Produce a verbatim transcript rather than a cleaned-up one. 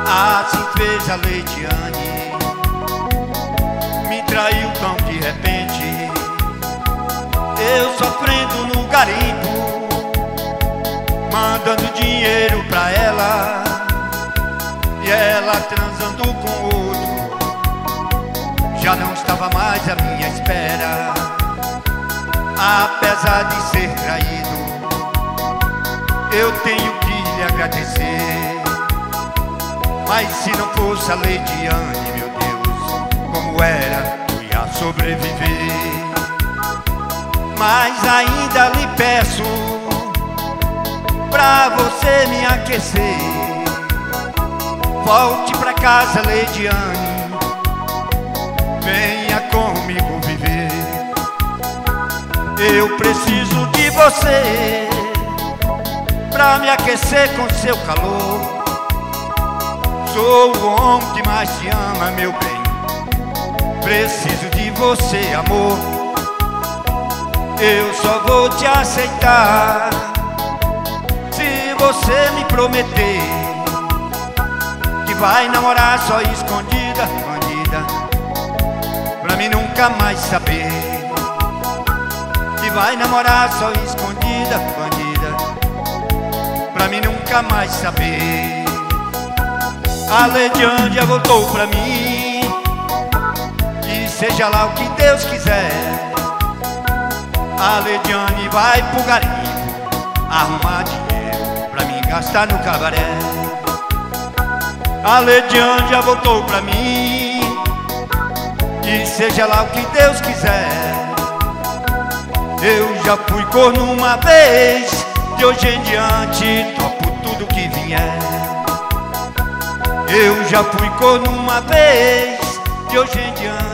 Assim fez a Leidiane, me traiu tão de repente. Eu sofrendo no garimpo, mandando dinheiro pra ela, e ela transando com outro. Já não estava mais à minha espera. Apesar de ser traído, eu tenho que lhe agradecer. Mas se não fosse a Leidiane, meu Deus, como era, eu ia sobreviver. Mas ainda lhe peço pra você me aquecer. Volte pra casa, Leidiane, venha comigo viver. Eu preciso de você pra me aquecer com seu calor. Sou o homem que mais te ama, meu bem. Preciso de você, amor. Eu só vou te aceitar se você me prometer que vai namorar só escondida, escondida, pra mim nunca mais saber. Que vai namorar só escondida, escondida, pra mim nunca mais saber. A Leidiane já voltou pra mim, e seja lá o que Deus quiser. A Leidiane vai pro garimpo arrumar dinheiro pra mim gastar no cabaré. A Leidiane já voltou pra mim, e seja lá o que Deus quiser. Eu já fui corno uma vez, de hoje em diante topo tudo que vier. Eu já fui corno uma vez, de hoje em diante